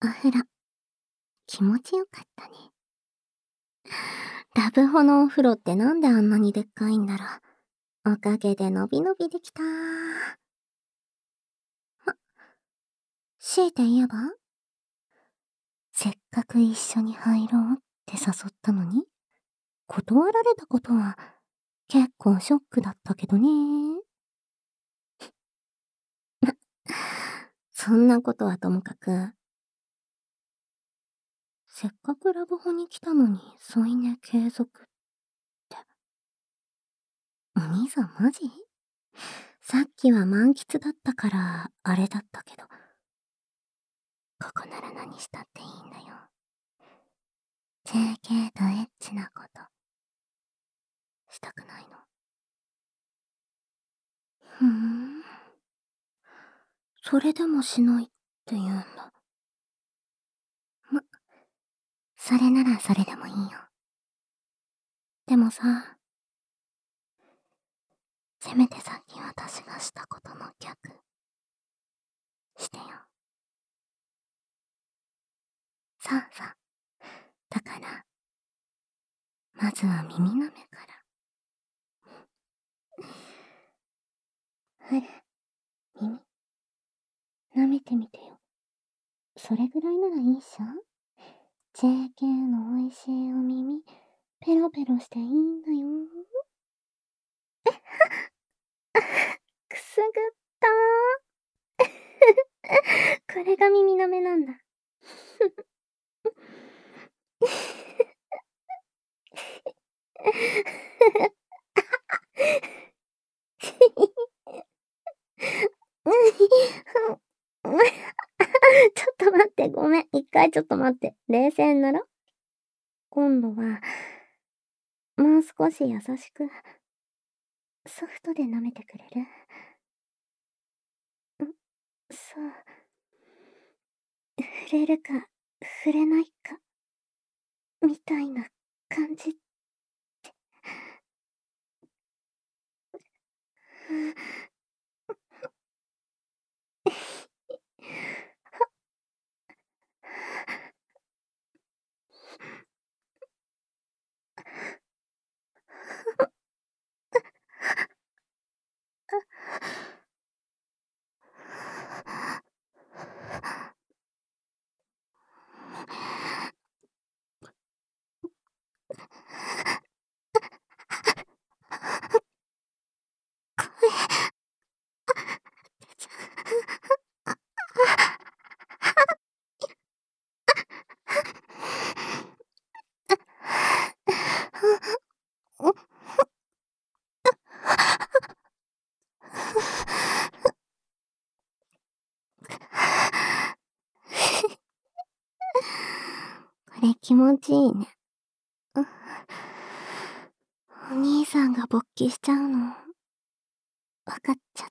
お風呂、気持ちよかったね。ラブホのお風呂ってなんであんなにでっかいんだろう。おかげでのびのびできた。強いて言えば、せっかく一緒に入ろうって誘ったのに、断られたことは結構ショックだったけどね。そんなことはともかく、せっかくラブホに来たのに添い寝継続って。お兄さんマジ？さっきは満喫だったからあれだったけど、ここなら何したっていいんだよ。JK とエッチなことしたくないの？ふーん。それでもしないって言うんだ。それならそれでもいいよ。でもさ、せめてさっき私がしたことの逆してよ。さあさ、だからまずは耳舐めから。ほら、耳舐めてみてよ。それぐらいならいいっしょ。 JK の美味しいお耳ペロペロしていいんだよ。くすぐったー。これが耳舐めなんだ。ちょっと待って、ごめん。一回ちょっと待って。冷静になろ。今度は、もう少し優しく、ソフトで舐めてくれる？そう。触れるか、触れないか、みたいな感じ。これ気持ちいいね。お兄さんが勃起しちゃうの、わかっちゃった。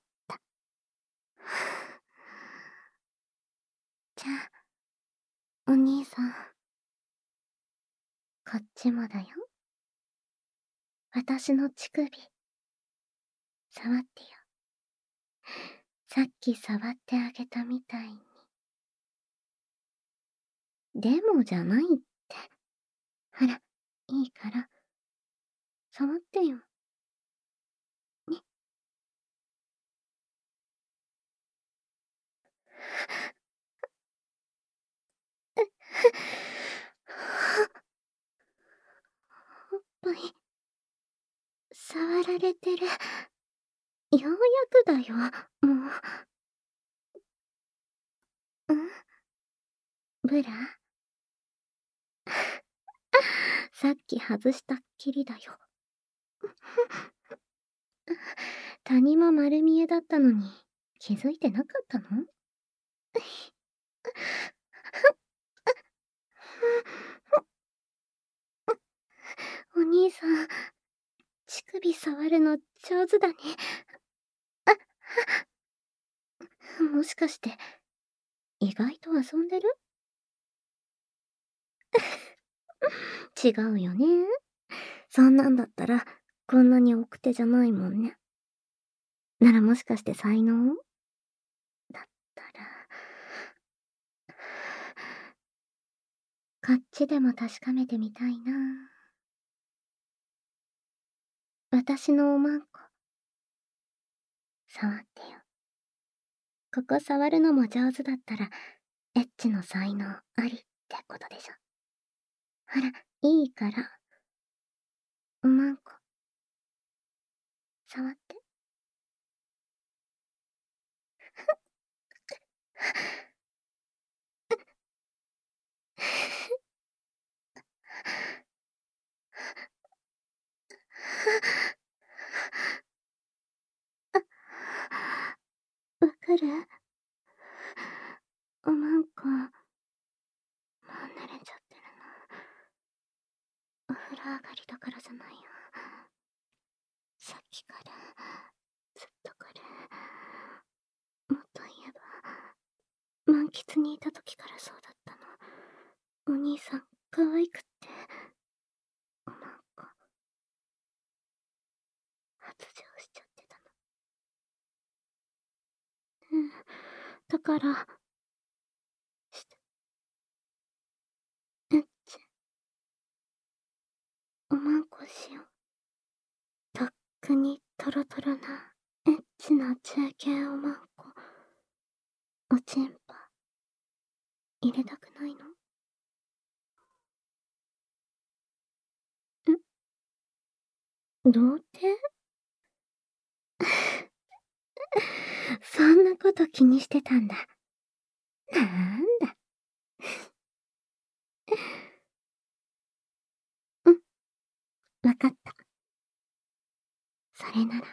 じゃあ、お兄さん、こっちもだよ。私の乳首、触ってよ。さっき触ってあげたみたいに。でもじゃないって。ほら、いいから、触ってよ。ね。おっぱい、触られてる。ようやくだよ、もう。ブラさっき外したっきりだよ。谷間丸見えだったのに、気づいてなかったの？お兄さん、乳首触るの上手だね。もしかして、意外と遊んでる？違うよね。そんなんだったら、こんなに奥手じゃないもんね。ならもしかして才能？だったら、 こっちでも確かめてみたいな。私のおまんこ、触ってよ。ここ触るのも上手だったら、エッチの才能ありってことでしょ。ほら、いいから。おまんこ、触って。わかる？おまんこ、もう慣れちゃってるの。お風呂上がりだからじゃないよ。さっきから、ずっとこれ。もっと言えば、満喫にいた時からそうだったの。お兄さん、可愛くって。おまんこ、発情しちゃってたの。うん。だから、して、エッチ、おまんこしよう。とっくにトロトロな、エッチな中継おまんこ。おちんぽ、入れたくないの？童貞？そんなこと気にしてたんだ。なんだ。うん、わかった。それなら、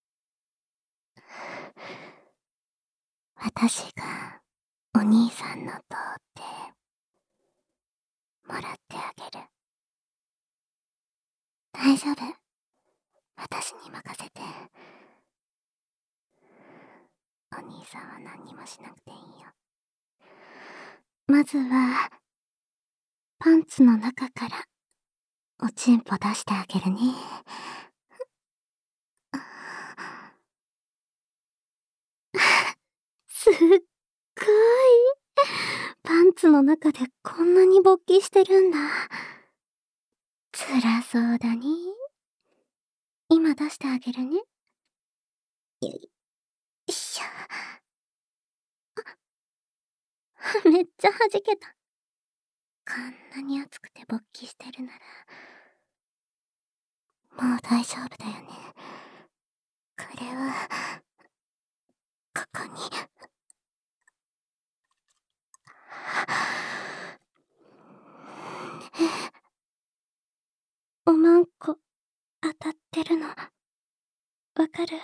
私がお兄さんの童貞、もらってあげる。大丈夫。私に任せて。お兄さんは何にもしなくていいよ。まずは、パンツの中からおちんぽ出してあげるね。すっごい。パンツの中でこんなに勃起してるんだ。辛そうだね。今出してあげるね。よいしょ。めっちゃ弾けた。こんなに熱くて勃起してるなら、もう大丈夫だよね。これは、ここに。おまんこ、当たってるの。わかる？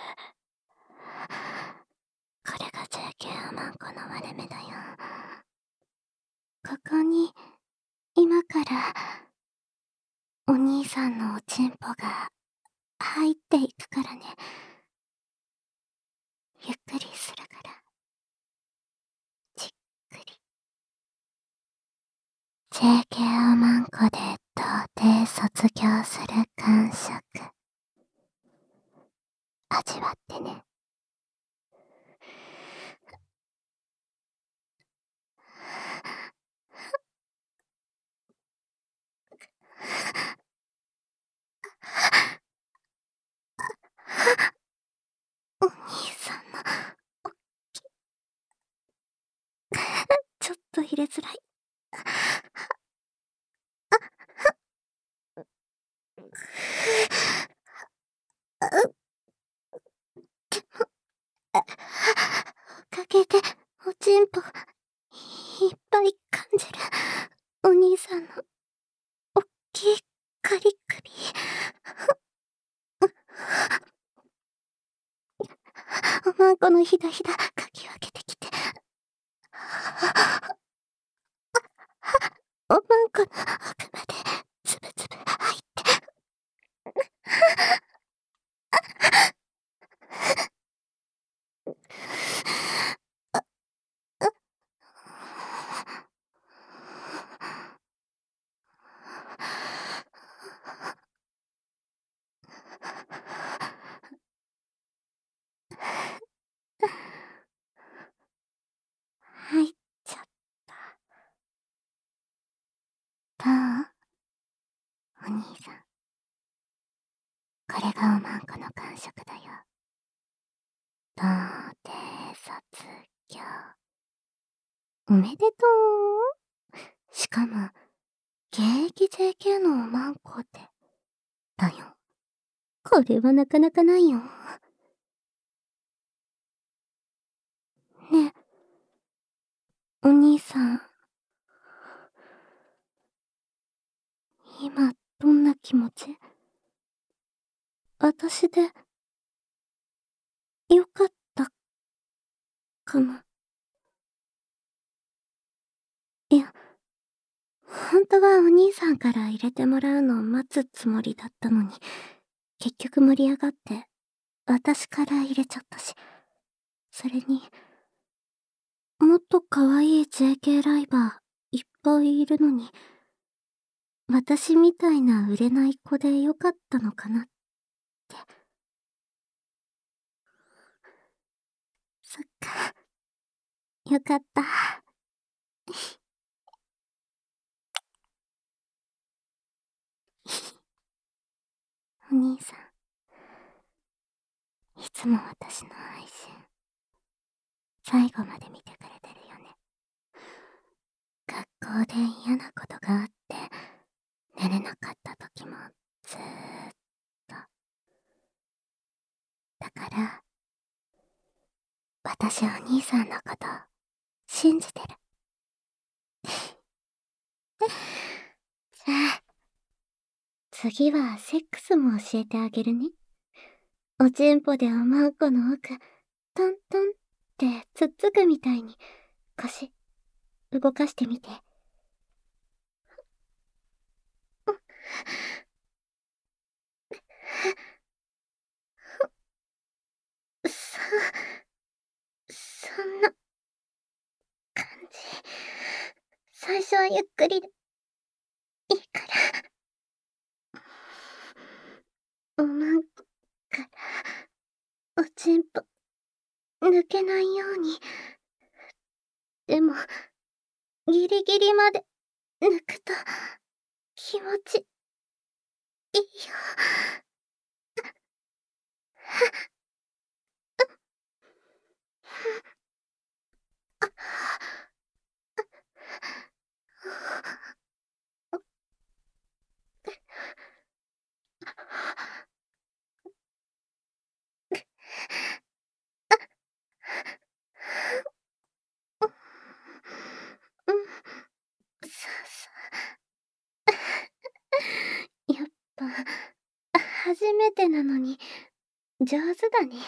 これがJK おまんこの割れ目だよ。ここに、今から、お兄さんのおちんぽが入っていくからね。ゆっくりするから。じっくり。JK おまんこで童貞卒業する感触。味わってね。お兄さんの、ちょっと入れづらい。おかげで、おちんぽ、いっぱい感じる。お兄さんの、おっきい、カリ首。おまんこのひだひだ、かき分けてきて。おまんこの奥まで、つぶつぶ入って。入っちゃった。 お兄さん、これがおまんこの感触だよ。童貞卒業。おめでとう。しかも、現役 JK のおまんこって、だよ。これはなかなかないよ。ねえ、お兄さん。今、どんな気持ち？私で、よかったかな。いや、本当はお兄さんから入れてもらうのを待つつもりだったのに、結局盛り上がって、私から入れちゃったし。それに、もっと可愛い JK ライバーいっぱいいるのに、私みたいな売れない子でよかったのかなって。そっか。よかった。お兄さん、いつも私の配信、最後まで見てくれてるよね。学校で嫌なことがあって、寝れなかった時も、ずーっと。だから、私お兄さんのこと、信じてる。じゃあ、次はセックスも教えてあげるね。おちんぽでおまんこの奥、トントンってつっつくみたいに、腰、動かしてみて。そ、そんな、感じ。最初はゆっくりで、いいから。おまんこから、おちんぽ、抜けないように。でも、ギリギリまで、抜くと、気持ち、いいよ。うん、そうそう。やっぱ、初めてなのに、上手だね。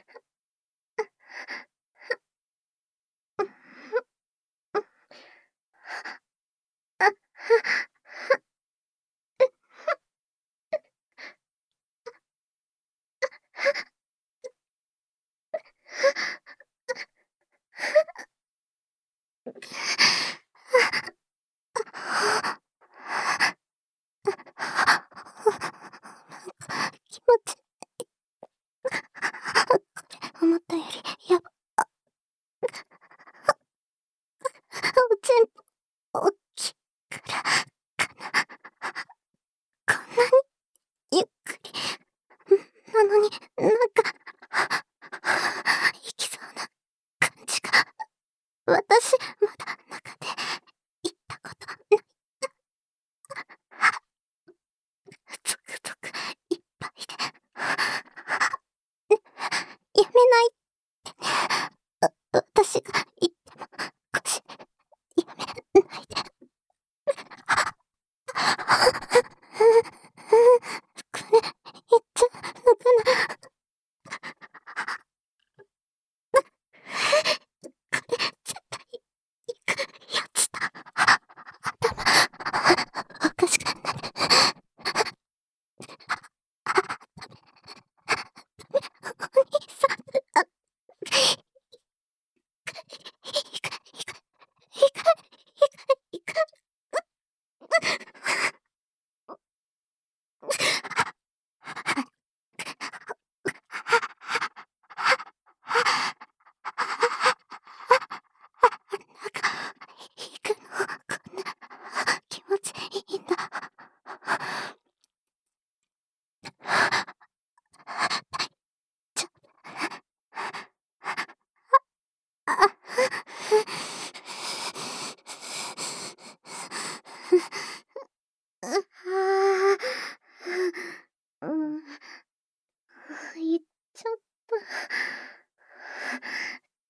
気持ち、思ったより、おちんぽ、大きいからかな。こんなに、ゆっくり。なのに、なんか、いきそうな感じが。私、まだ中で、行ったことない。ゾクゾクいっぱいで。やめないってね。私が言っても、腰、やめないで。これ、言っちゃうのかな。これ、絶対、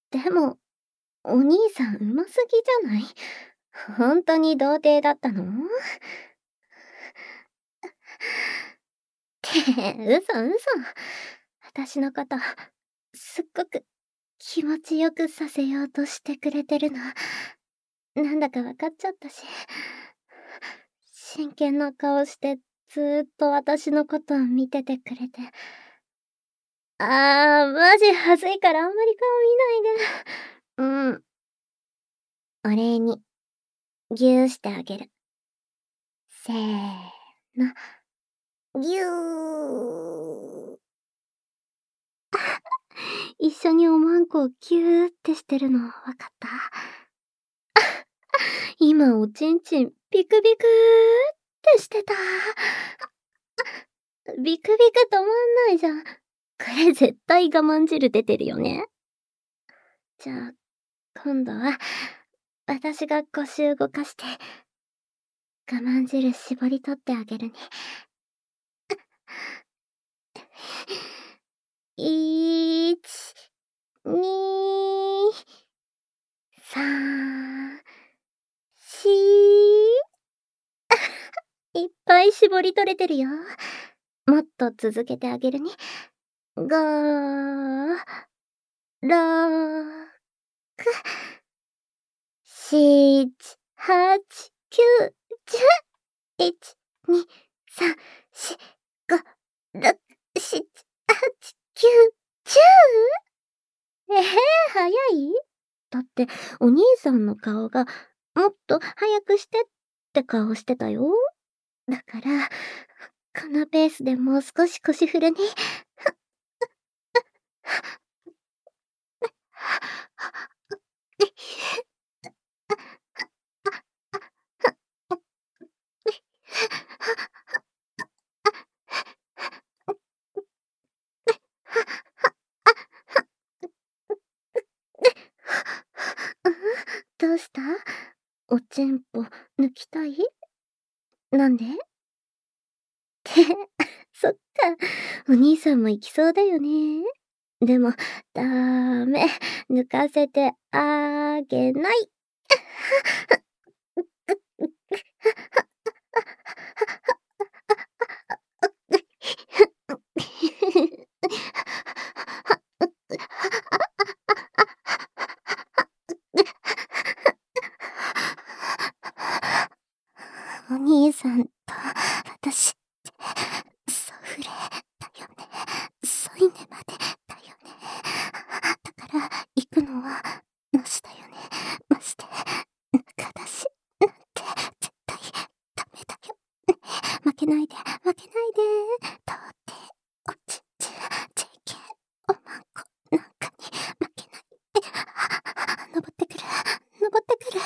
でも、お兄さん上手すぎじゃない？ほんとに童貞だったの？嘘嘘。私のこと、すっごく気持ちよくさせようとしてくれてるの、なんだかわかっちゃったし。真剣な顔してずーっと私のことを見ててくれて。マジ恥ずいからあんまり顔見ないで。お礼に、ぎゅーしてあげる。せーの、ぎゅー。一緒におまんこをぎゅーってしてるのわかった？今おちんちんビクビクってしてた。ビクビク止まんないじゃん。これ絶対我慢汁出てるよね。じゃあ、今度は、私が腰動かして、我慢汁絞り取ってあげるね。1、2、3、4。いっぱい絞り取れてるよ。もっと続けてあげるね。5、6、7、8、9、10。1、2、3、4、5、6、7、8、9、10。早い？だって、お兄さんの顔が、もっと早くしてって顔してたよ。だから、このペースでもう少し腰振るね。どうした？おちんぽ抜きたい？なんで？そっか、お兄さんも行きそうだよね。でも、ダメ、抜かせてあげない。お兄さんと私、ソフレだよね。添い寝までだよね。だから、行くのは、なしだよね。まして、ぬかだし、なんて、絶対、ダメだよ。ね、負けないで、負けないで。到底、おちんちん、JK、おまんこ、なんかに、負けないで。登ってくる、登ってくる。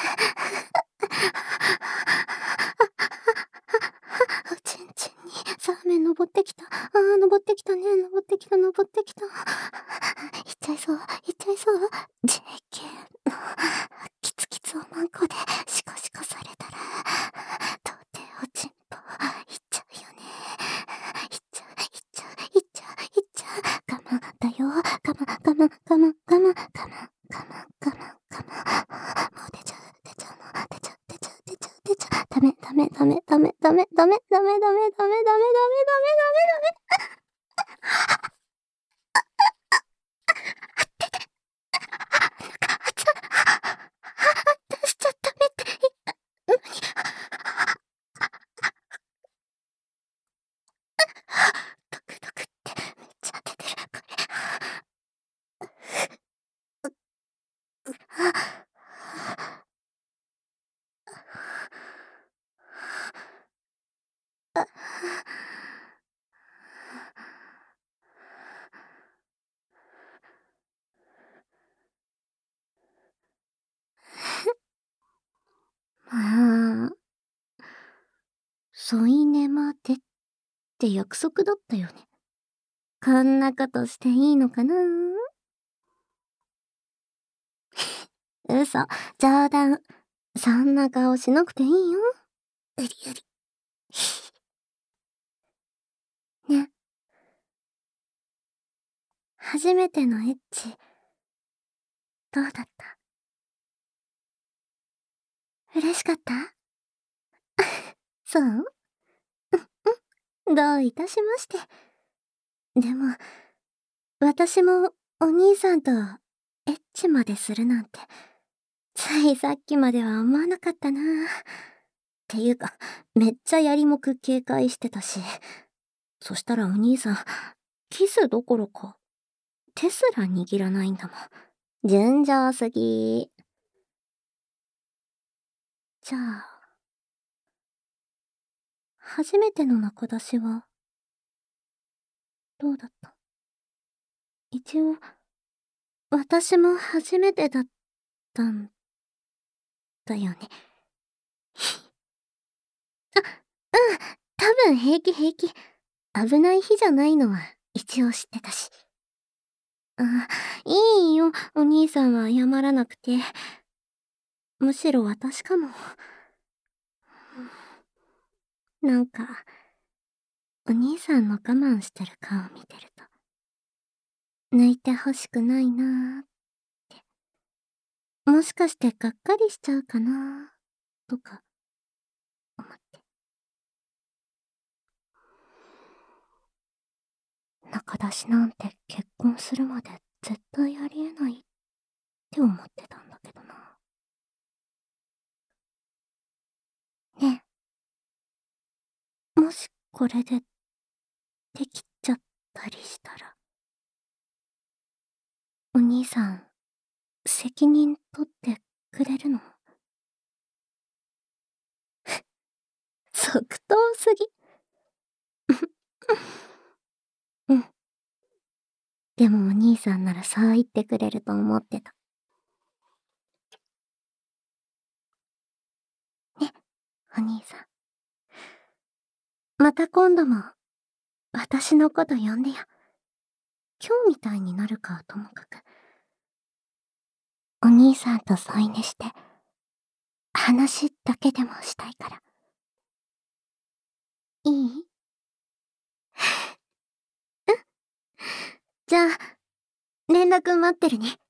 おちんちんにサーメン登ってきた。登ってきたね。登ってきた、登ってきた。行っちゃいそう、行っちゃいそう。JK の、キツキツおまんこで、シコシコされたら、到底おちんぽ、行っちゃうよね。行っちゃう、行っちゃう、行っちゃう、行っちゃう。我慢だよ。我慢、我慢、我慢、我慢、我慢、我慢、我慢、我慢。もう出ちゃう、出ちゃうの、出ちゃう、出ちゃう、出ちゃう、出ちゃう。ダメ、ダメ、ダメ、ダメ、ダメ、ダメ、ダメ、ダメ、ダメ、ダメ、ダメ、ダメ、ダメ、ダメ、ダメ。出しちゃダメって言ったのに。ドクドクってめっちゃ出てる、これ。まあ、添い寝までって約束だったよね。こんなことしていいのかな？嘘、冗談。そんな顔しなくていいよ。うりうり。ね。初めてのエッチ、 どうだった？嬉しかった？そう？どういたしまして。でも、私もお兄さんとエッチまでするなんて、ついさっきまでは思わなかったな。っていうか、めっちゃやりもく警戒してたし。そしたらお兄さん、キスどころか、手すら握らないんだもん。純情すぎ。じゃあ、初めての中出しは、どうだった？一応、私も初めてだったんだよね。あ、うん、多分平気平気。危ない日じゃないのは一応知ってたし。あ、いいよ、お兄さんは謝らなくて。むしろ私かも。なんか、お兄さんの我慢してる顔見てると、抜いてほしくないなーって。もしかしてがっかりしちゃうかなーとか、思って。中出しなんて結婚するまで絶対ありえないって思ってたんだけどな。ねえ、もしこれでできちゃったりしたら、お兄さん、責任取ってくれるの？即答すぎ。うん。でもお兄さんならそう言ってくれると思ってた。ね、お兄さん。また今度も、私のこと呼んでよ。今日みたいになるかはともかく。お兄さんと添い寝して、話だけでもしたいから。いい？じゃあ、連絡待ってるね。